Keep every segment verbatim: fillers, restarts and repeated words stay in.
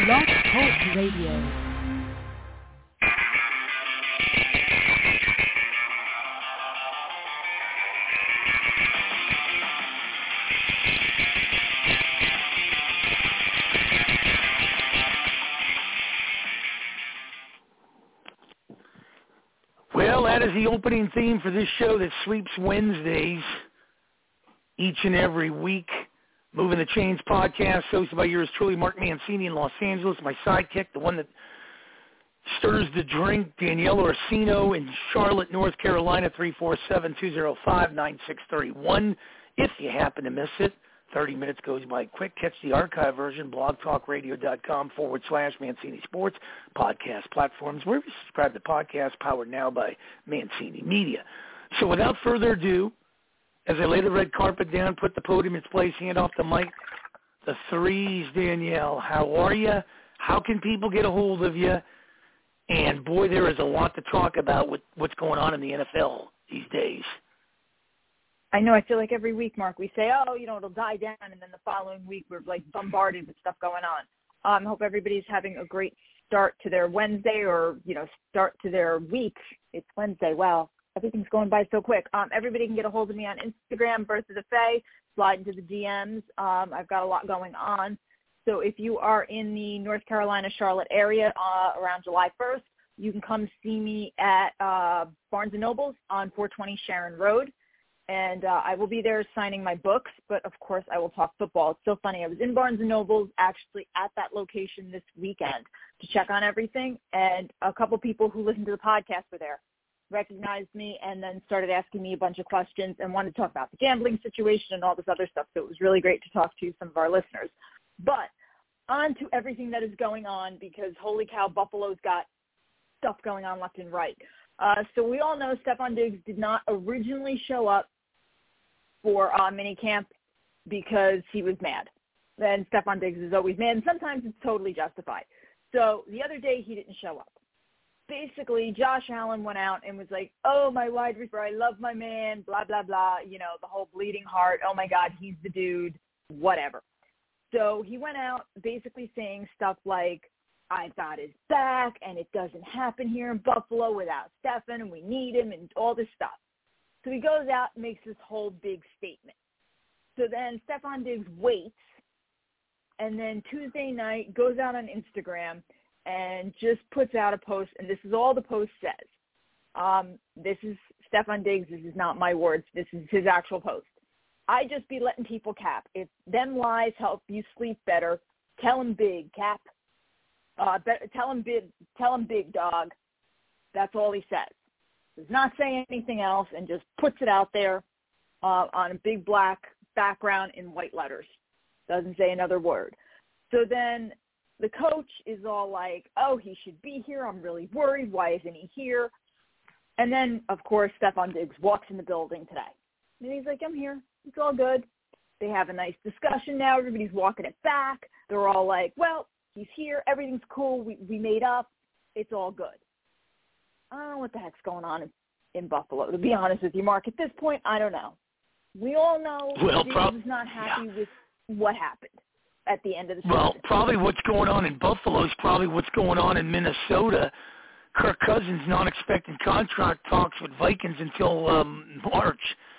Blog Talk Radio. Well, that is the opening theme for this show that sweeps Wednesdays each and every week. Moving the Chains podcast, hosted by yours truly, Mark Mancini in Los Angeles. My sidekick, the one that stirs the drink, Danielle Orsino in Charlotte, North Carolina, three four seven, two zero five, nine six three one. If you happen to miss it, thirty minutes goes by quick. Catch the archive version, blogtalkradio.com forward slash Mancini Sports, podcast platforms, wherever you subscribe to podcasts, powered now by Mancini Media. So without further ado, as I lay the red carpet down, put the podium in its place, hand off the mic, the threes, Danielle. How are you? How can people get a hold of you? And, boy, there is a lot to talk about with what's going on in the N F L these days. I know. I feel like every week, Mark, we say, oh, you know, it'll die down, and then the following week we're, like, bombarded with stuff going on. I um, hope everybody's having a great start to their Wednesday or, you know, start to their week. It's Wednesday. Wow. Everything's going by so quick. Um, everybody can get a hold of me on Instagram, Bertha DeFay, slide into the D Ms. Um, I've got a lot going on. So if you are in the North Carolina, Charlotte area uh, around July first, you can come see me at uh, Barnes and Noble's on four twenty Sharon Road. And uh, I will be there signing my books, but, of course, I will talk football. It's so funny. I was in Barnes and Noble's actually at that location this weekend to check on everything, and a couple people who listen to the podcast were there. Recognized me and then started asking me a bunch of questions and wanted to talk about the gambling situation and all this other stuff. So it was really great to talk to some of our listeners. But on to everything that is going on, because holy cow, Buffalo's got stuff going on left and right. Uh, so we all know Stefon Diggs did not originally show up for uh, minicamp because he was mad. And Stefon Diggs is always mad, and sometimes it's totally justified. So the other day he didn't show up. Basically, Josh Allen went out and was like, oh, my wide receiver, I love my man, blah, blah, blah, you know, the whole bleeding heart, oh, my God, he's the dude, whatever. So he went out basically saying stuff like, I've got his back, and it doesn't happen here in Buffalo without Stefon, and we need him, and all this stuff. So he goes out and makes this whole big statement. So then Stefon Diggs waits, and then Tuesday night goes out on Instagram and just puts out a post, and this is all the post says. Um, this is Stefon Diggs. This is not my words. This is his actual post. I just be letting people cap. If them lies help you sleep better, tell them big, Cap. Uh, be- tell them big, tell him big, dog. That's all he says. Does not say anything else and just puts it out there uh, on a big black background in white letters. Doesn't say another word. So then the coach is all like, oh, he should be here. I'm really worried. Why isn't he here? And then, of course, Stefon Diggs walks in the building today. And he's like, I'm here. It's all good. They have a nice discussion now. Everybody's walking it back. They're all like, well, he's here. Everything's cool. We we made up. It's all good. I don't know what the heck's going on in, in Buffalo, to be honest with you, Mark. At this point, I don't know. We all know well, Diggs prob- is not happy yeah. with what happened at the end of the season. Well, probably what's going on in Buffalo is probably what's going on in Minnesota. Kirk Cousins not expecting contract talks with Vikings until um, March.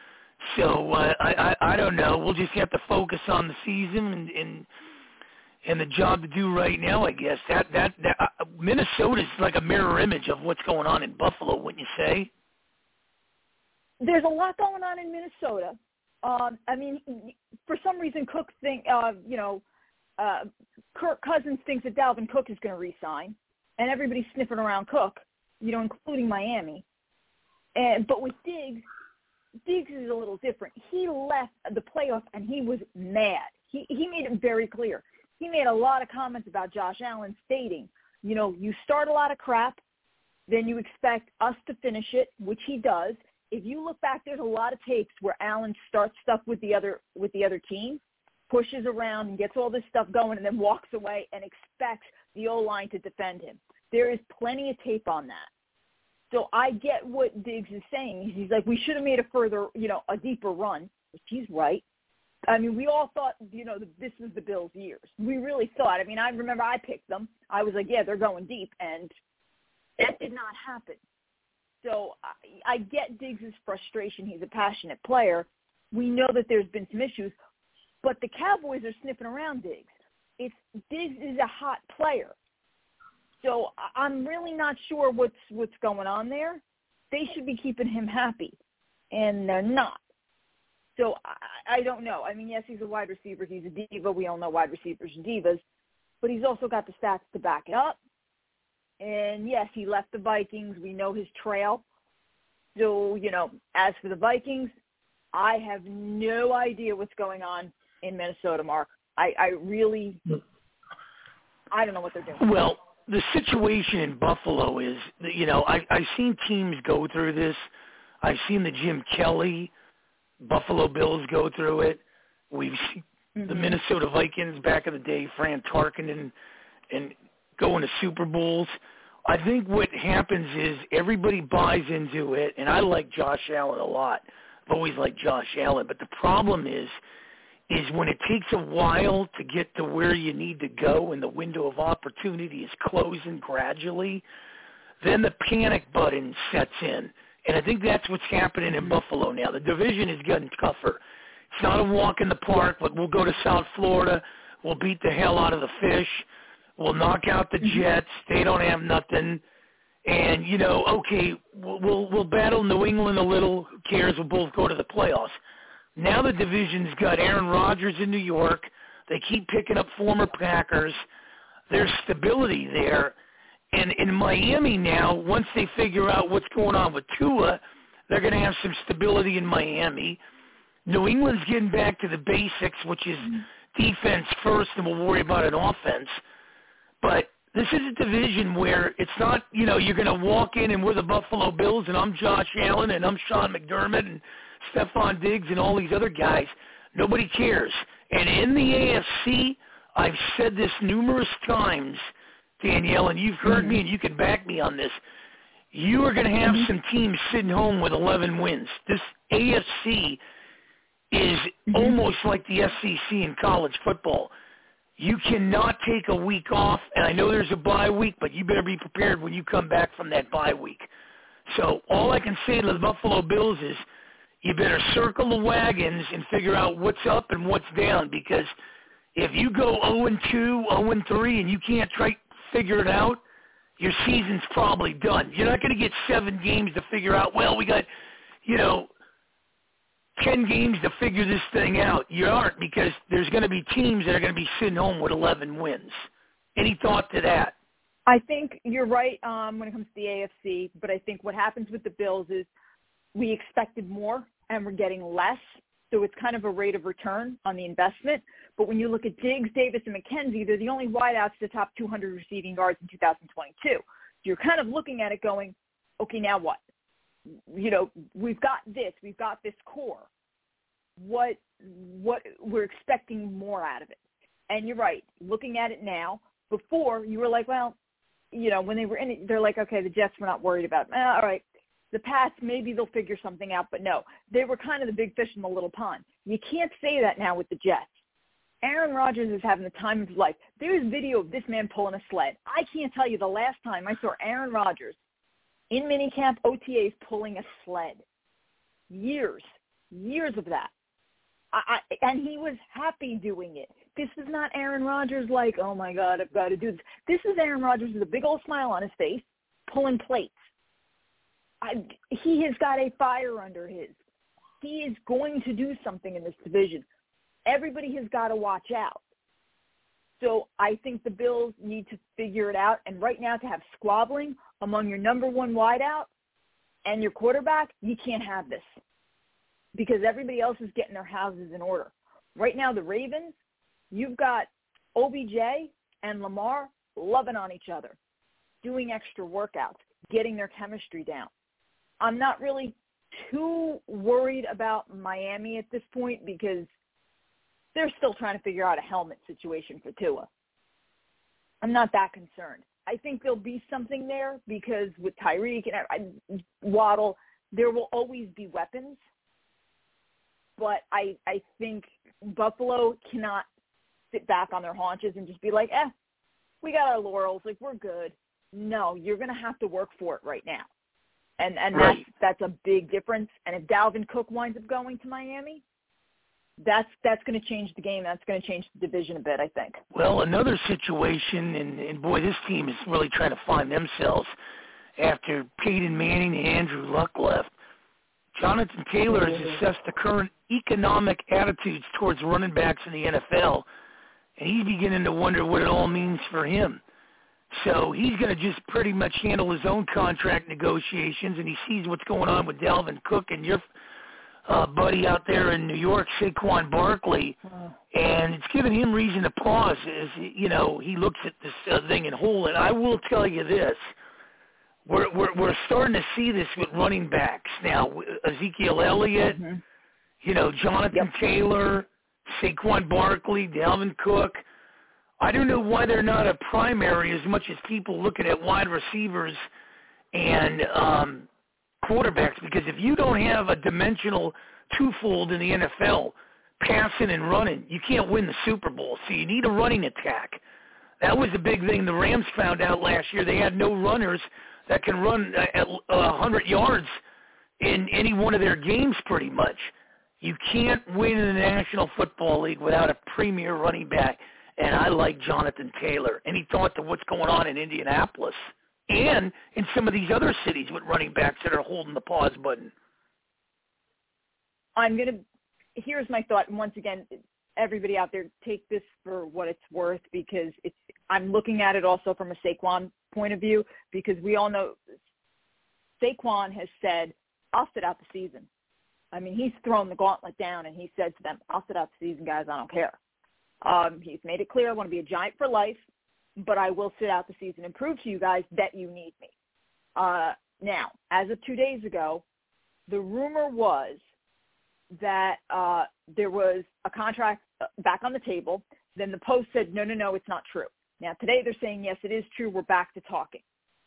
So uh, I, I I don't know. We'll just have to focus on the season and and, and the job to do right now, I guess. That that, that uh, Minnesota's like a mirror image of what's going on in Buffalo, wouldn't you say? There's a lot going on in Minnesota. Um, I mean, for some reason, Cook think uh, you know. Uh, Kirk Cousins thinks that Dalvin Cook is going to re-sign, and everybody's sniffing around Cook, you know, including Miami. And but with Diggs, Diggs is a little different. He left the playoffs, and he was mad. He he made it very clear. He made a lot of comments about Josh Allen, stating, you know, you start a lot of crap, then you expect us to finish it, which he does. If you look back, there's a lot of tapes where Allen starts stuff with the other with the other team, pushes around and gets all this stuff going, and then walks away and expects the O-line to defend him. There is plenty of tape on that. So I get what Diggs is saying. He's like, we should have made a further, you know, a deeper run, which he's right. I mean, we all thought, you know, this was the Bills' years. We really thought. I mean, I remember I picked them. I was like, yeah, they're going deep, and that did not happen. So I, I get Diggs' frustration. He's a passionate player. We know that there's been some issues, but the Cowboys are sniffing around Diggs. It's Diggs is a hot player. So I'm really not sure what's what's going on there. They should be keeping him happy, and they're not. So I, I don't know. I mean, yes, he's a wide receiver. He's a diva. We all know wide receivers are divas. But he's also got the stats to back it up. And, yes, he left the Vikings. We know his trail. So, you know, as for the Vikings, I have no idea what's going on in Minnesota, Mark. I, I really – I don't know what they're doing. Well, the situation in Buffalo is, you know, I, I've seen teams go through this. I've seen the Jim Kelly – Buffalo Bills go through it. We've seen mm-hmm. the Minnesota Vikings back in the day, Fran Tarkenton, and, and going to Super Bowls. I think what happens is everybody buys into it, and I like Josh Allen a lot. I've always liked Josh Allen, but the problem is, is when it takes a while to get to where you need to go and the window of opportunity is closing gradually, then the panic button sets in. And I think that's what's happening in Buffalo now. The division is getting tougher. It's not a walk in the park, but we'll go to South Florida. We'll beat the hell out of the Fish. We'll knock out the Jets. They don't have nothing. And, you know, okay, we'll, we'll, we'll battle New England a little. Who cares? We'll both go to the playoffs. Now the division's got Aaron Rodgers in New York. They keep picking up former Packers. There's stability there. And in Miami now, once they figure out what's going on with Tua, they're going to have some stability in Miami. New England's getting back to the basics, which is defense first, and we'll worry about an offense. But this is a division where it's not, you know, you're going to walk in and we're the Buffalo Bills, and I'm Josh Allen, and I'm Sean McDermott, and Stephon Diggs, and all these other guys. Nobody cares. And in the A F C, I've said this numerous times, Danielle, and you've heard me, and you can back me on this. You are going to have some teams sitting home with eleven wins. This A F C is almost like the S E C in college football. You cannot take a week off, and I know there's a bye week, but you better be prepared when you come back from that bye week. So all I can say to the Buffalo Bills is you better circle the wagons and figure out what's up and what's down, because if you go oh and two, oh and three, and you can't try figure it out, your season's probably done. You're not going to get seven games to figure out, well, we got, you know, ten games to figure this thing out. You aren't, because there's going to be teams that are going to be sitting home with eleven wins. Any thought to that? I think you're right um, when it comes to the A F C, but I think what happens with the Bills is we expected more and we're getting less. So it's kind of a rate of return on the investment. But when you look at Diggs, Davis, and McKenzie, they're the only wideouts to top two hundred receiving yards in two thousand twenty-two. So you're kind of looking at it going, okay, now what? You know, we've got this. We've got this core. What, what we're expecting more out of it. And you're right. Looking at it now, before you were like, well, you know, when they were in it, they're like, okay, the Jets were not worried about it. Eh, all right. The Pats, maybe they'll figure something out, but no. They were kind of the big fish in the little pond. You can't say that now with the Jets. Aaron Rodgers is having the time of his life. There's video of this man pulling a sled. I can't tell you the last time I saw Aaron Rodgers in minicamp O T As pulling a sled. Years, years of that. I, I, and he was happy doing it. This is not Aaron Rodgers like, oh, my God, I've got to do this. This is Aaron Rodgers with a big old smile on his face, pulling plates. I, he has got a fire under his. He is going to do something in this division. Everybody has got to watch out. So I think the Bills need to figure it out. And right now, to have squabbling among your number one wideout and your quarterback, you can't have this, because everybody else is getting their houses in order. Right now, the Ravens, you've got O B J and Lamar loving on each other, doing extra workouts, getting their chemistry down. I'm not really too worried about Miami at this point, because they're still trying to figure out a helmet situation for Tua. I'm not that concerned. I think there'll be something there, because with Tyreek and Waddle, there will always be weapons. But I, I think Buffalo cannot sit back on their haunches and just be like, eh, we got our laurels, like we're good. No, you're going to have to work for it right now. And and right. that's, that's a big difference. And if Dalvin Cook winds up going to Miami, that's that's going to change the game. That's going to change the division a bit, I think. Well, another situation, and, and boy, this team is really trying to find themselves after Peyton Manning and Andrew Luck left. Jonathan Taylor has assessed the current economic attitudes towards running backs in the N F L, and he's beginning to wonder what it all means for him. So he's going to just pretty much handle his own contract negotiations, and he sees what's going on with Dalvin Cook and your uh, buddy out there in New York, Saquon Barkley, and it's given him reason to pause as, you know, he looks at this uh, thing in whole. And I will tell you this. We're, we're we're starting to see this with running backs now. Ezekiel Elliott, mm-hmm. you know, Jonathan yep. Taylor, Saquon Barkley, Dalvin Cook. I don't know why they're not a primary as much as people looking at wide receivers and um, quarterbacks, because if you don't have a dimensional twofold in the N F L, passing and running, you can't win the Super Bowl. So you need a running attack. That was the big thing the Rams found out last year. They had no runners that can run at one hundred yards in any one of their games pretty much. You can't win in the National Football League without a premier running back, and I like Jonathan Taylor. Any thought to what's going on in Indianapolis and in some of these other cities with running backs that are holding the pause button? I'm going to – here's my thought, and once again, everybody out there, take this for what it's worth, because it's I'm looking at it also from a Saquon point of view, because we all know Saquon has said, I'll sit out the season. I mean, he's thrown the gauntlet down, and he said to them, I'll sit out the season, guys. I don't care. Um, he's made it clear I want to be a Giant for life, but I will sit out the season and prove to you guys that you need me. Uh, now, as of two days ago, the rumor was that uh, there was a contract back on the table. Then the Post said, no, no, no, it's not true. Now, today they're saying, yes, it is true. We're back to talking.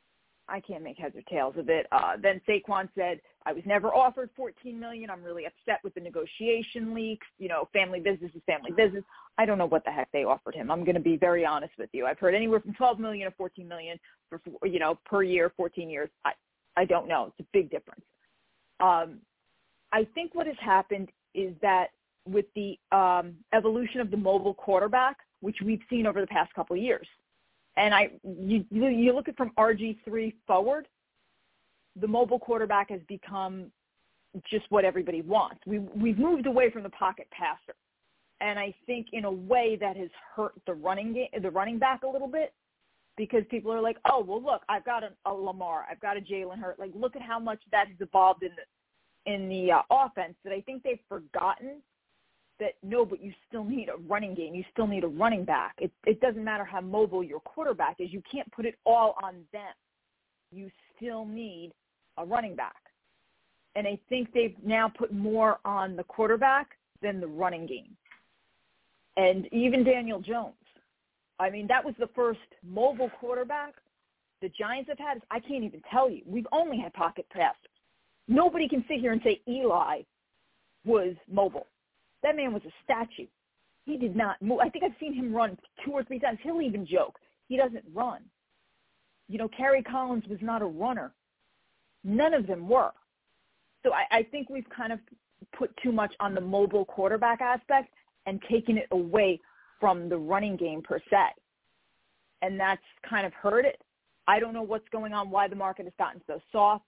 I can't make heads or tails of it. Uh, then Saquon said, I was never offered fourteen million dollars. I'm really upset with the negotiation leaks. You know, family business is family business. I don't know what the heck they offered him. I'm going to be very honest with you. I've heard anywhere from twelve million dollars to fourteen million dollars for, you know, per year, fourteen years. I, I don't know. It's a big difference. Um, I think what has happened is that with the um, evolution of the mobile quarterback, which we've seen over the past couple of years, and I you, you look at from R G three forward, the mobile quarterback has become just what everybody wants. We, we've moved away from the pocket passer. And I think in a way that has hurt the running game, the running back a little bit, because people are like, oh, well, look, I've got a, a Lamar, I've got a Jalen Hurts. Like, look at how much that has evolved in the, in the uh, offense, that I think they've forgotten that, no, but you still need a running game. You still need a running back. It, it doesn't matter how mobile your quarterback is. You can't put it all on them. You still need a running back. And I think they've now put more on the quarterback than the running game. And even Daniel Jones. I mean, that was the first mobile quarterback the Giants have had. I can't even tell you. We've only had pocket passers. Nobody can sit here and say Eli was mobile. That man was a statue. He did not move. I think I've seen him run two or three times. He'll even joke. He doesn't run. You know, Kerry Collins was not a runner. None of them were. So I, I think we've kind of put too much on the mobile quarterback aspect and taken it away from the running game per se. And that's kind of hurt it. I don't know what's going on, why the market has gotten so soft.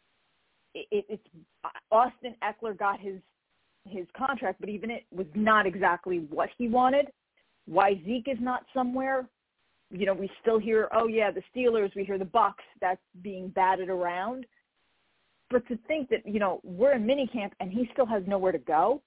It, it, it's Austin Eckler got his his contract, but even it was not exactly what he wanted. Why Zeke is not somewhere, you know, we still hear, oh, yeah, the Steelers, we hear the Bucks, that's being batted around. But to think that, you know, we're in minicamp and he still has nowhere to go,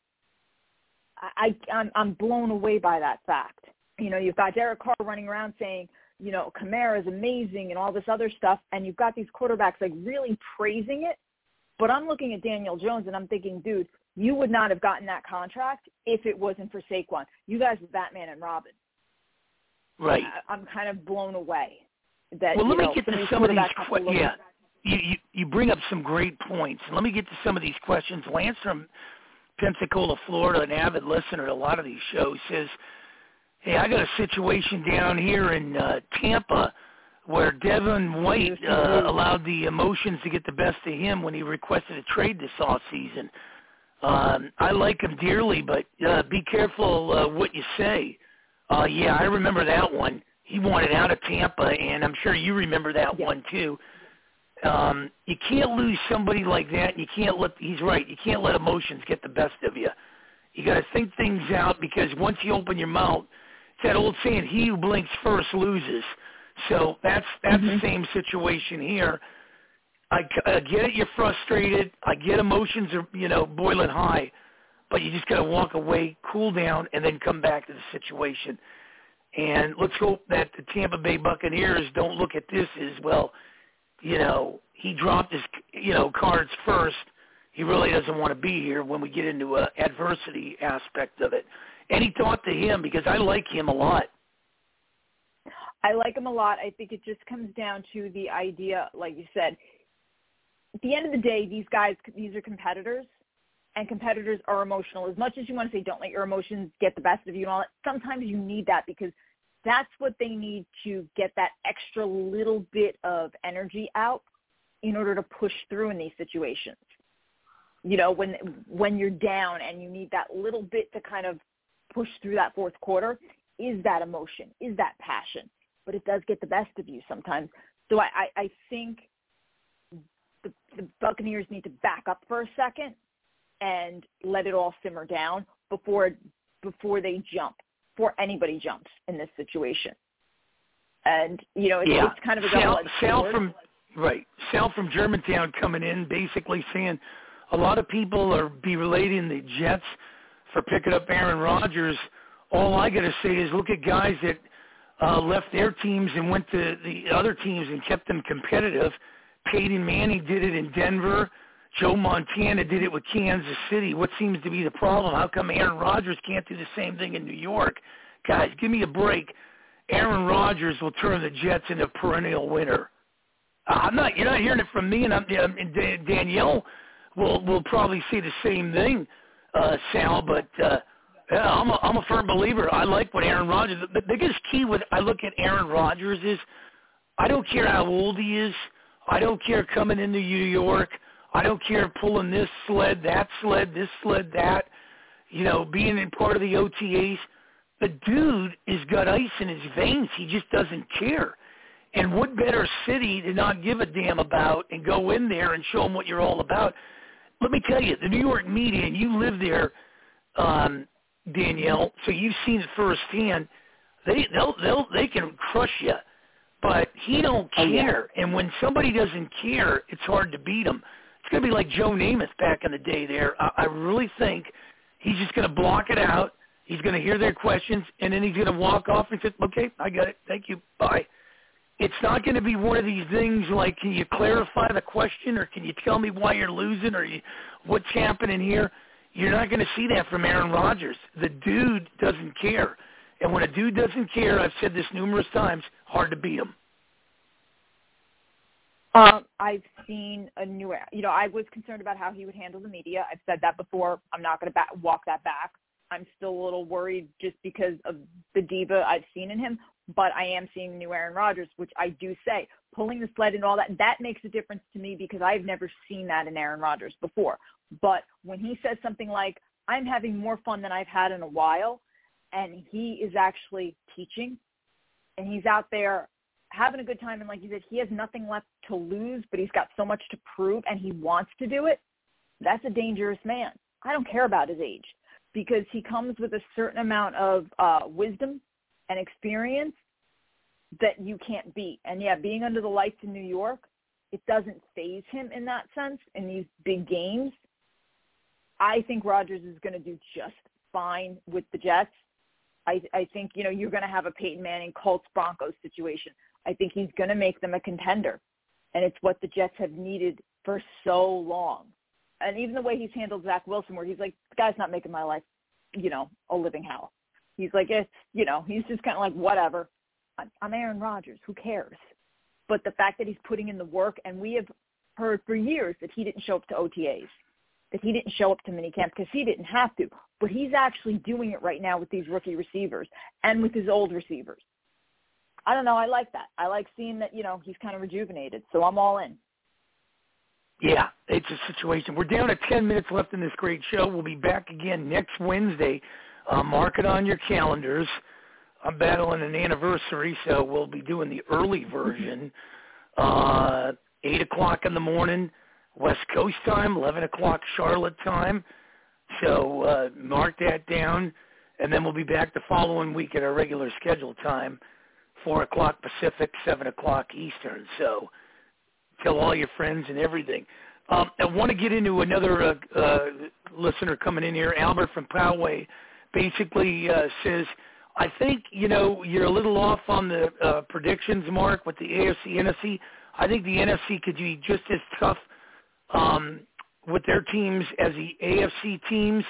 I, I, I'm, I'm blown away by that fact. You know, you've got Derek Carr running around saying, you know, Kamara is amazing and all this other stuff, and you've got these quarterbacks, like, really praising it. But I'm looking at Daniel Jones, and I'm thinking, dude, you would not have gotten that contract if it wasn't for Saquon. You guys are Batman and Robin. Right. I, I'm kind of blown away. That, well, let you know, me get to some of these questions. Yeah, you, you, you bring up some great points. Let me get to some of these questions. We'll answer them Pensacola, Florida, an avid listener to a lot of these shows, says, hey, I got a situation down here in uh, Tampa where Devin White uh, allowed the emotions to get the best of him when he requested a trade this offseason. Um, I like him dearly, but uh, be careful uh, what you say. Uh, yeah, I remember that one. He wanted out of Tampa, and I'm sure you remember that yeah. one too. Um, you can't lose somebody like that. And you can't let, he's right, you can't let emotions get the best of you. You got to think things out, because once you open your mouth, it's that old saying, he who blinks first loses. So that's that's mm-hmm. the same situation here. I, I get it, you're frustrated. I get emotions are, you know, boiling high, but you just got to walk away, cool down, and then come back to the situation. And let's hope that the Tampa Bay Buccaneers don't look at this as, well, you know, he dropped his, you know, cards first. He really doesn't want to be here when we get into a adversity aspect of it. Any thought to him? Because I like him a lot. I like him a lot. I think it just comes down to the idea, like you said, at the end of the day, these guys, these are competitors, and competitors are emotional. As much as you want to say don't let your emotions get the best of you and all that, sometimes you need that, because that's what they need to get that extra little bit of energy out in order to push through in these situations. You know, when when you're down and you need that little bit to kind of push through that fourth quarter, is that emotion, is that passion. But it does get the best of you sometimes. So I, I, I think the, the Buccaneers need to back up for a second and let it all simmer down before before they jump, before anybody jumps in this situation. And, you know, it's, yeah. it's kind of a Sal, double-edged Sal sword. from, right. Sal from Germantown coming in basically saying a lot of people are be relating the Jets for picking up Aaron Rodgers. All I got to say is look at guys that uh, left their teams and went to the other teams and kept them competitive. Peyton Manning did it in Denver. Joe Montana did it with Kansas City. What seems to be the problem? How come Aaron Rodgers can't do the same thing in New York? Guys, give me a break. Aaron Rodgers will turn the Jets into a perennial winner. Uh, I'm not. You're not hearing it from me, and, I'm, and Danielle will will probably say the same thing, uh, Sal. But uh, yeah, I'm a, I'm a firm believer. I like what Aaron Rodgers. The biggest key with I look at Aaron Rodgers is I don't care how old he is. I don't care coming into New York. I don't care pulling this sled, that sled, this sled, that, you know, being in part of the O T As. The dude has got ice in his veins. He just doesn't care. And what better city to not give a damn about and go in there and show them what you're all about? Let me tell you, the New York media, and you live there, um, Danielle, so you've seen it firsthand, they, they'll, they'll, they can crush you. But he don't care. And when somebody doesn't care, it's hard to beat them. It's going to be like Joe Namath back in the day there. I, I really think he's just going to block it out. He's going to hear their questions, and then he's going to walk off and say, okay, I got it. Thank you. Bye. It's not going to be one of these things like, can you clarify the question, or can you tell me why you're losing, or you, what's happening here? You're not going to see that from Aaron Rodgers. The dude doesn't care. And when a dude doesn't care, I've said this numerous times, hard to beat him. Um, I've seen a new, you know, I was concerned about how he would handle the media. I've said that before. I'm not going to back, walk that back. I'm still a little worried just because of the diva I've seen in him, but I am seeing the new Aaron Rodgers, which I do say, pulling the sled and all that, that makes a difference to me because I've never seen that in Aaron Rodgers before. But when he says something like, I'm having more fun than I've had in a while, and he is actually teaching, and he's out there having a good time, and like you said, he has nothing left to lose, but he's got so much to prove, and he wants to do it, that's a dangerous man. I don't care about his age because he comes with a certain amount of uh, wisdom and experience that you can't beat. And, yeah, being under the lights in New York, it doesn't faze him in that sense in these big games. I think Rodgers is going to do just fine with the Jets. I, I think, you know, you're going to have a Peyton Manning, Colts, Broncos situation. I think he's going to make them a contender, and it's what the Jets have needed for so long. And even the way he's handled Zach Wilson, where he's like, the guy's not making my life, you know, a living hell. He's like, it's, you know, he's just kind of like, whatever. I'm, I'm Aaron Rodgers. Who cares? But the fact that he's putting in the work, and we have heard for years that he didn't show up to O T As, that he didn't show up to minicamp because he didn't have to, but he's actually doing it right now with these rookie receivers and with his old receivers. I don't know. I like that. I like seeing that, you know, he's kind of rejuvenated, so I'm all in. Yeah, it's a situation. We're down to ten minutes left in this great show. We'll be back again next Wednesday. Uh, mark it on your calendars. I'm battling an anniversary, so we'll be doing the early version. Uh, eight o'clock in the morning, West Coast time, eleven o'clock Charlotte time. So uh, mark that down, and then we'll be back the following week at our regular scheduled time, four o'clock Pacific, seven o'clock Eastern. So tell all your friends and everything. Um, I want to get into another uh, uh, listener coming in here. Albert from Poway basically uh, says, I think, you know, you're a little off on the uh, predictions, Mark, with the A F C, N F C. I think the N F C could be just as tough um, with their teams as the A F C teams.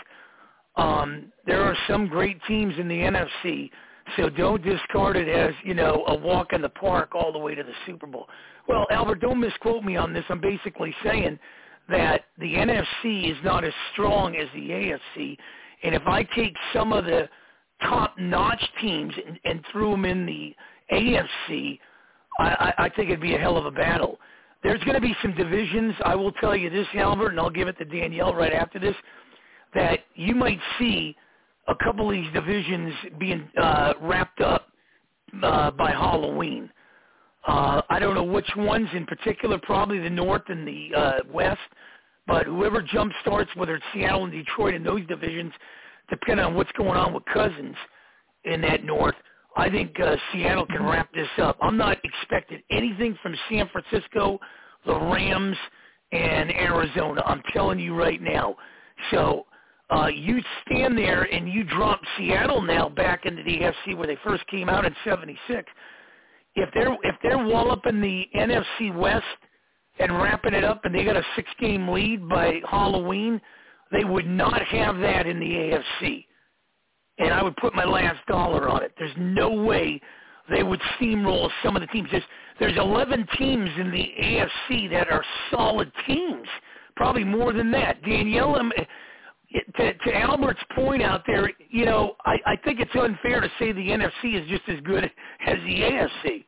Um, there are some great teams in the N F C, so don't discard it as, you know, a walk in the park all the way to the Super Bowl. Well, Albert, don't misquote me on this. I'm basically saying that the N F C is not as strong as the A F C, and if I take some of the top-notch teams and, and threw them in the A F C, I, I think it'd be a hell of a battle. There's going to be some divisions. I will tell you this, Albert, and I'll give it to Danielle right after this, that you might see a couple of these divisions being uh, wrapped up uh, by Halloween. Uh, I don't know which ones in particular, probably the North and the uh, West, but whoever jump starts, whether it's Seattle and Detroit in those divisions, depending on what's going on with Cousins in that North, I think uh, Seattle can wrap this up. I'm not expecting anything from San Francisco, the Rams, and Arizona. I'm telling you right now. So uh, you stand there and you drop Seattle now back into the A F C where they first came out in seventy-six. If they're if they're walloping the N F C West and wrapping it up, and they got a six-game lead by Halloween, they would not have that in the A F C. And I would put my last dollar on it. There's no way they would steamroll some of the teams. There's, there's eleven teams in the A F C that are solid teams, probably more than that. Danielle, um, to, to Albert's point out there, you know, I, I think it's unfair to say the N F C is just as good as the A F C.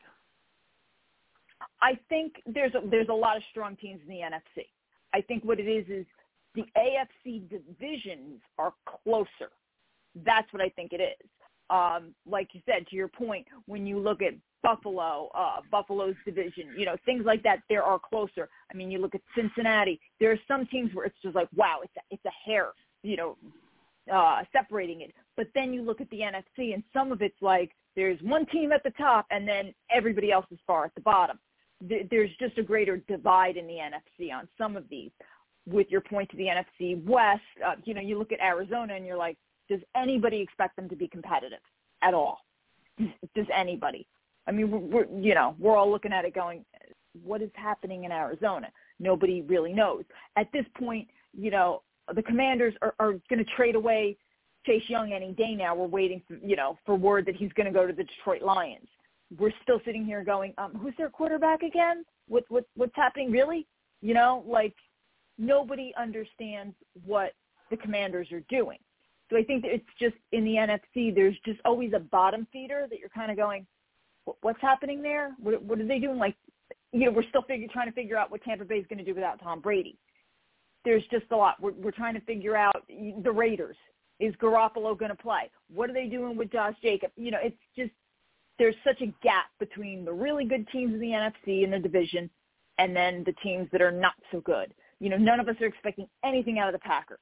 I think there's a, there's a lot of strong teams in the N F C. I think what it is is the A F C divisions are closer. That's what I think it is. Um, like you said, to your point, when you look at Buffalo, uh, Buffalo's division, you know, things like that, there are closer. I mean, you look at Cincinnati. There are some teams where it's just like, wow, it's a, it's a hair, you know, uh, separating it. But then you look at the N F C, and some of it's like there's one team at the top, and then everybody else is far at the bottom. There's just a greater divide in the N F C on some of these. With your point to the N F C West, uh, you know, you look at Arizona and you're like, does anybody expect them to be competitive at all? Does anybody? I mean, we're, we're you know, we're all looking at it going, what is happening in Arizona? Nobody really knows. At this point, you know, the Commanders are, are going to trade away Chase Young any day now. We're waiting for, you know, for word that he's going to go to the Detroit Lions. We're still sitting here going, um, who's their quarterback again? What, what, what's happening? Really? You know, like nobody understands what the Commanders are doing. So I think that it's just in the N F C, there's just always a bottom feeder that you're kind of going, what's happening there? What, what are they doing? Like, you know, we're still figure, trying to figure out what Tampa Bay is going to do without Tom Brady. There's just a lot. We're, we're trying to figure out the Raiders. Is Garoppolo going to play? What are they doing with Josh Jacobs? You know, it's just there's such a gap between the really good teams in the N F C in the division and then the teams that are not so good. You know, none of us are expecting anything out of the Packers.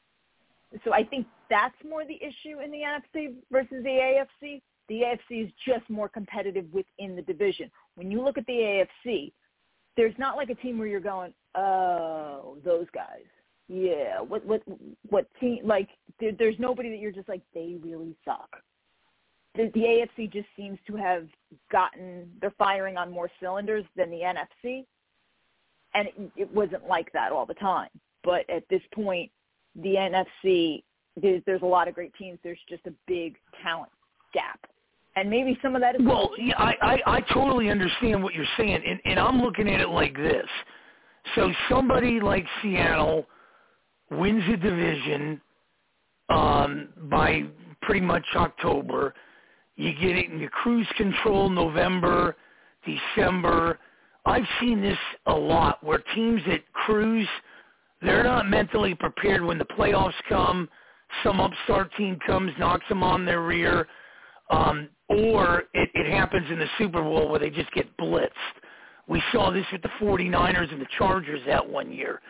So I think that's more the issue in the N F C versus the A F C. The A F C is just more competitive within the division. When you look at the A F C, there's not like a team where you're going, oh, those guys. Yeah, what what what team? Like, there, there's nobody that you're just like, they really suck. The, the A F C just seems to have gotten, they're firing on more cylinders than the N F C, and it, it wasn't like that all the time. But at this point, the N F C, there's, there's a lot of great teams. There's just a big talent gap. And maybe some of that is... Well, yeah, I, I, I totally understand what you're saying, and, and I'm looking at it like this. So somebody like Seattle wins a division um, by pretty much October. You get it in your cruise control November, December. I've seen this a lot where teams that cruise, they're not mentally prepared when the playoffs come. Some upstart team comes, knocks them on their rear, um, or it, it happens in the Super Bowl where they just get blitzed. We saw this with the 49ers and the Chargers that one year,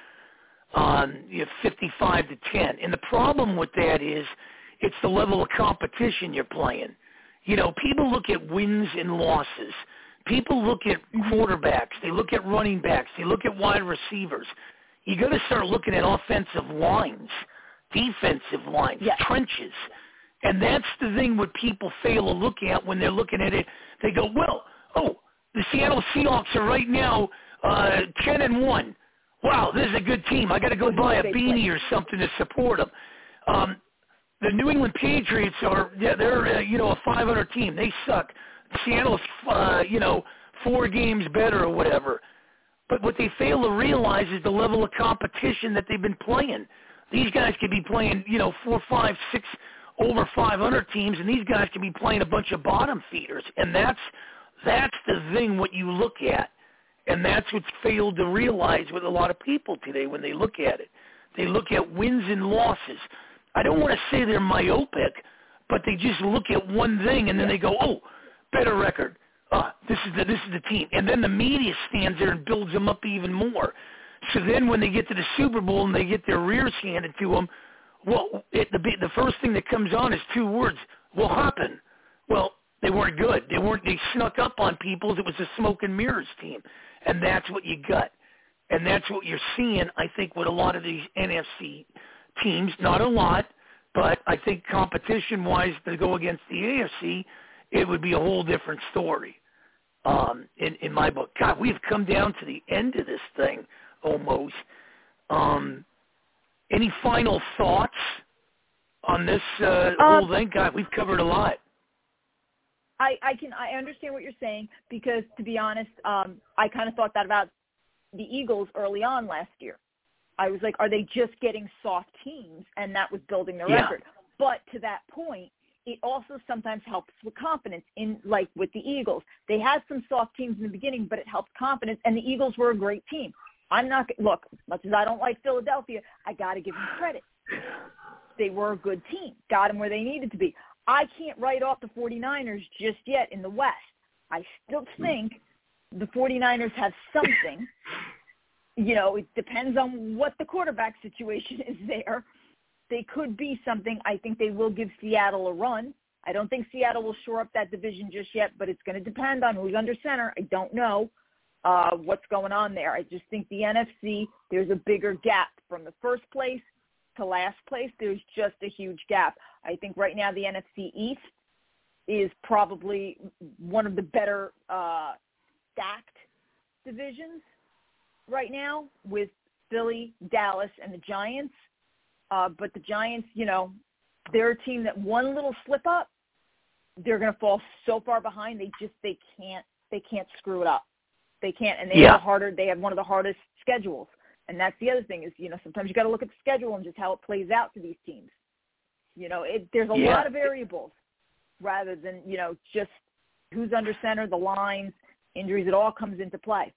um, you know, fifty-five to ten. And the problem with that is it's the level of competition you're playing. You know, people look at wins and losses. People look at quarterbacks. They look at running backs. They look at wide receivers. You got to start looking at offensive lines, defensive lines, yes. trenches. And that's the thing what people fail to look at when they're looking at it. They go, well, oh, the Seattle Seahawks are right now uh, ten and one. Wow, this is a good team. I got to go buy a beanie or something to support them. Um, the New England Patriots are, yeah, they're uh, you know a five hundred team. They suck. Seattle's, uh, you know, four games better or whatever. But what they fail to realize is the level of competition that they've been playing. These guys could be playing, you know, four, five, six, over five hundred teams, and these guys could be playing a bunch of bottom feeders. And that's that's the thing what you look at. And that's what's failed to realize with a lot of people today when they look at it. They look at wins and losses. I don't want to say they're myopic, but they just look at one thing and then they go, oh, better record. Uh, this is the this is the team. And then the media stands there and builds them up even more. So then when they get to the Super Bowl and they get their rears handed to them, well, it, the the first thing that comes on is two words. What happened? Well, they weren't good. They weren't. They snuck up on people. It was a smoke and mirrors team, and that's what you got. And that's what you're seeing, I think, with a lot of these N F C teams. Not a lot, but I think competition-wise to go against the A F C, it would be a whole different story. Um, in, in my book, God, we've come down to the end of this thing almost. Um, any final thoughts on this uh, um, whole thing? God, we've covered a lot. I, I can I understand what you're saying because, to be honest, um, I kind of thought that about the Eagles early on last year. I was like, are they just getting soft teams? And that was building their yeah. record. But to that point, it also sometimes helps with confidence in, like with the Eagles. They had some soft teams in the beginning, but it helped confidence, and the Eagles were a great team. I'm not – look, as much as I don't like Philadelphia, I got to give them credit. They were a good team, got them where they needed to be. I can't write off the 49ers just yet in the West. I still think the 49ers have something. You know, it depends on what the quarterback situation is there. They could be something. I think they will give Seattle a run. I don't think Seattle will shore up that division just yet, but it's going to depend on who's under center. I don't know uh, what's going on there. I just think the N F C, there's a bigger gap from the first place to last place. There's just a huge gap. I think right now the N F C East is probably one of the better uh, stacked divisions right now with Philly, Dallas, and the Giants. Uh, but the Giants, you know, they're a team that one little slip up, they're going to fall so far behind. They just they can't they can't screw it up. They can't, and they yeah. have a harder. They have one of the hardest schedules, and that's the other thing is you know sometimes you got to look at the schedule and just how it plays out for these teams. You know, it, there's a yeah. lot of variables rather than you know just who's under center, the lines, injuries. It all comes into play.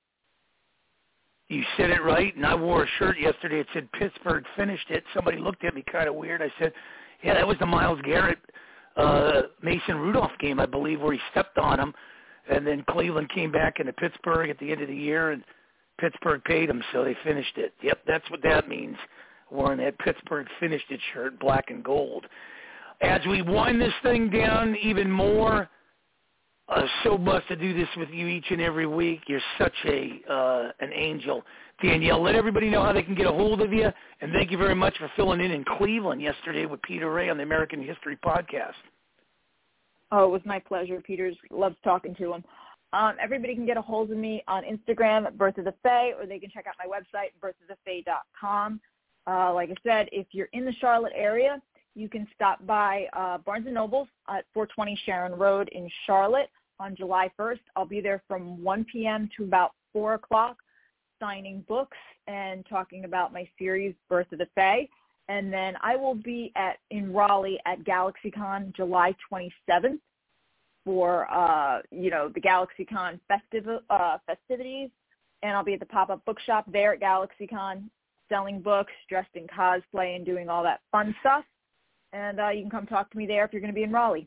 You said it right, and I wore a shirt yesterday. It said Pittsburgh finished it. Somebody looked at me kind of weird. I said, yeah, that was the Myles Garrett, uh, Mason Rudolph game, I believe, where he stepped on him. And then Cleveland came back into Pittsburgh at the end of the year, and Pittsburgh paid them, so they finished it. Yep, that's what that means, wearing that Pittsburgh finished it shirt, black and gold. As we wind this thing down even more, Uh, so blessed to do this with you each and every week. You're such a uh, an angel. Danielle, let everybody know how they can get a hold of you, and thank you very much for filling in in Cleveland yesterday with Peter Ray on the American History Podcast. Oh, it was my pleasure. Peter loves talking to him. Um, everybody can get a hold of me on Instagram at Birth of the Fae, or they can check out my website, birth of the fae dot com. Uh, like I said, if you're in the Charlotte area, you can stop by uh, Barnes and Noble at four twenty Sharon Road in Charlotte on July first. I'll be there from one p.m. to about four o'clock. signing books and talking about my series, Birth of the Fae. And then I will be at in Raleigh at GalaxyCon July twenty-seventh for, uh, you know, the GalaxyCon festiv- uh, festivities. And I'll be at the pop-up bookshop there at GalaxyCon selling books, dressed in cosplay, and doing all that fun stuff. And uh, you can come talk to me there if you're going to be in Raleigh.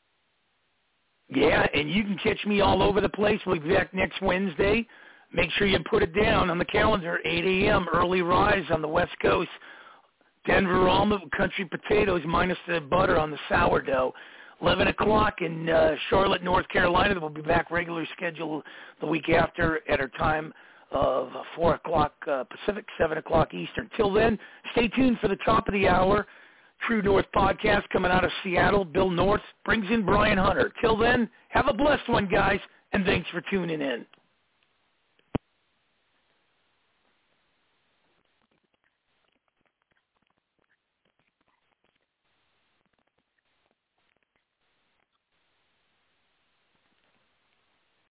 Yeah, and you can catch me all over the place. We'll be back next Wednesday. Make sure you put it down on the calendar, eight a.m., early rise on the West Coast. Denver almond country potatoes minus the butter on the sourdough. eleven o'clock in uh, Charlotte, North Carolina. We'll be back regular schedule the week after at our time of four o'clock uh, Pacific, seven o'clock Eastern. Till then, stay tuned for the top of the hour. True North podcast coming out of Seattle. Bill North brings in Brian Hunter. Till then, have a blessed one, guys, and thanks for tuning in.